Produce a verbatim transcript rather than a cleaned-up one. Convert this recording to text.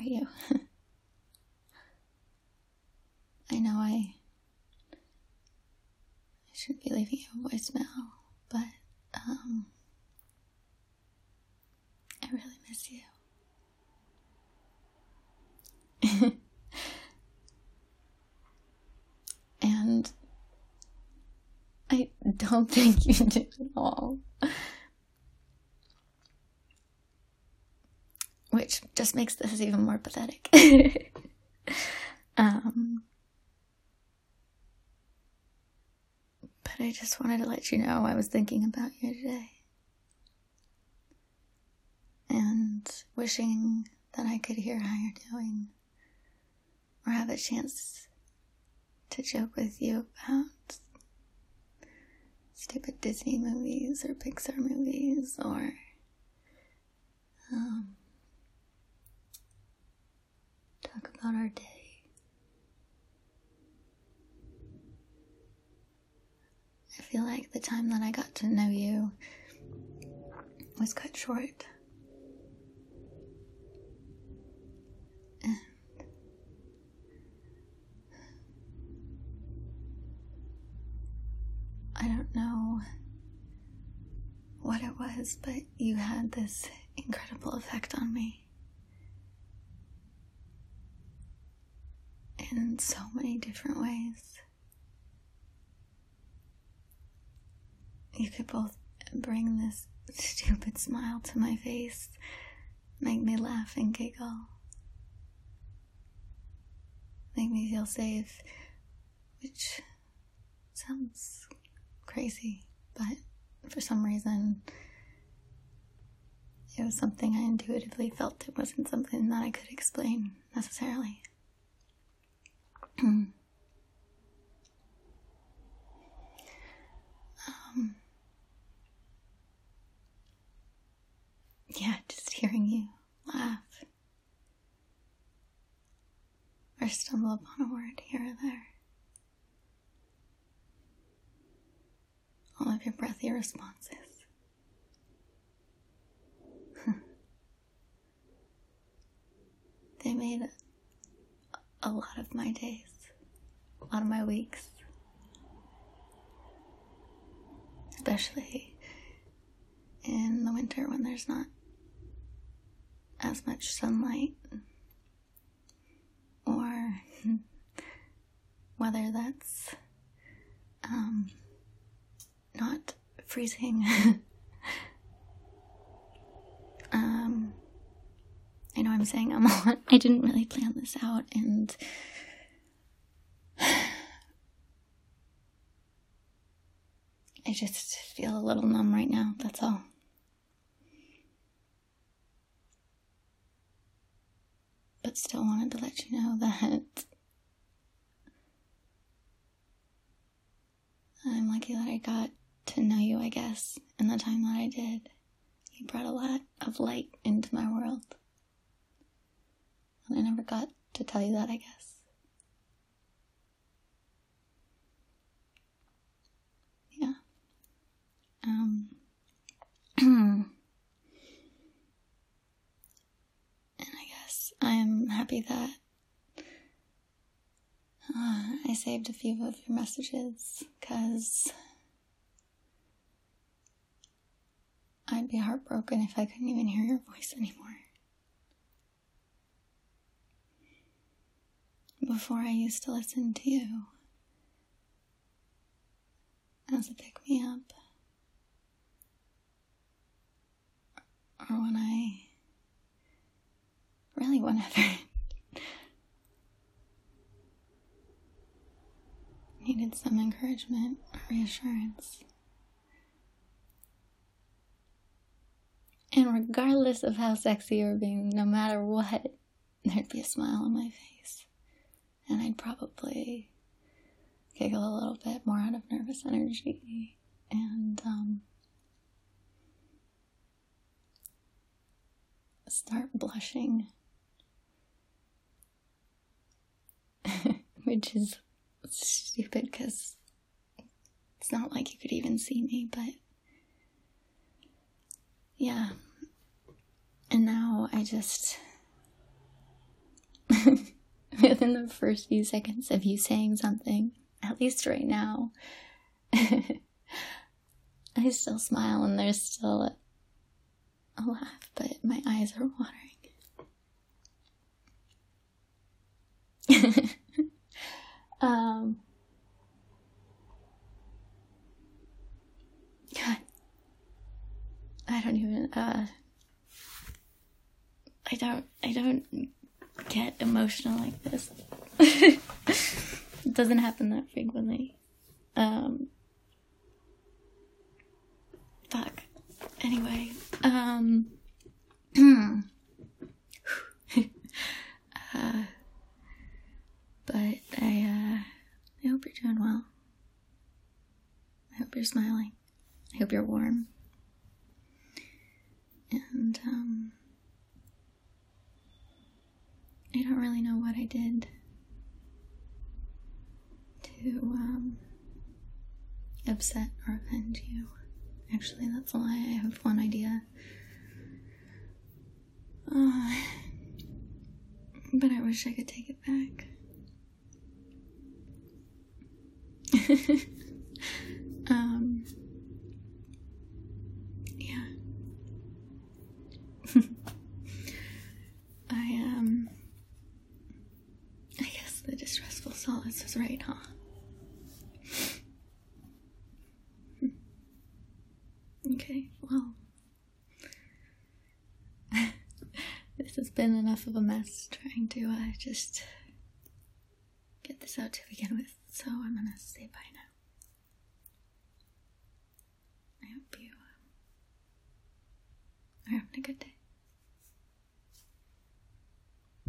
you. I know I, I should be leaving you a voicemail, but, um, I really miss you. And I don't think you do at all. Which just makes this even more pathetic. um, but I just wanted to let you know I was thinking about you today. And wishing that I could hear how you're doing. Or have a chance to joke with you about stupid Disney movies or Pixar movies or um, talk about our day. I feel like the time that I got to know you was cut short. And I don't know what it was, but you had this incredible effect on me. In so many different ways. You could both bring this stupid smile to my face, make me laugh and giggle, make me feel safe, which sounds crazy, but for some reason it was something I intuitively felt. It wasn't something that I could explain necessarily. um, yeah, just hearing you laugh or stumble upon a word here or there. All of your breathy responses. They made a, a lot of my days, a lot of my weeks. Especially in the winter when there's not as much sunlight. Or whether that's um, not freezing. um, I know I'm saying I'm a lot. I didn't really plan this out, and I just feel a little numb right now, that's all. But still wanted to let you know that I'm lucky that I got to know you, I guess, in the time that I did. You brought a lot of light into my world. And I never got to tell you that, I guess. Yeah. Um. And I guess I'm happy that uh, I saved a few of your messages, because I'd be heartbroken if I couldn't even hear your voice anymore. Before, I used to listen to you as a pick-me-up, or when I, really whenever, needed some encouragement or reassurance. And regardless of how sexy you were being, no matter what, there'd be a smile on my face. And I'd probably giggle a little bit more out of nervous energy. And, um, start blushing. Which is stupid, because it's not like you could even see me, but yeah. And now I just within the first few seconds of you saying something, at least right now, I still smile and there's still a laugh, but my eyes are watering. um, God, I don't even, uh, I don't, I don't get emotional like this. It doesn't happen that frequently. Um, fuck. Anyway, um, uh, but I, uh, I hope you're doing well. I hope you're smiling. I hope you're warm. And, um, I don't really know what I did to, um, upset or offend you. Actually, that's a lie. I have one idea. Uh, but I wish I could take it back. um, yeah. I, um, I guess the distressful solace is right, huh? Okay, well, this has been enough of a mess trying to, uh, just get this out to begin with, so I'm gonna say bye now.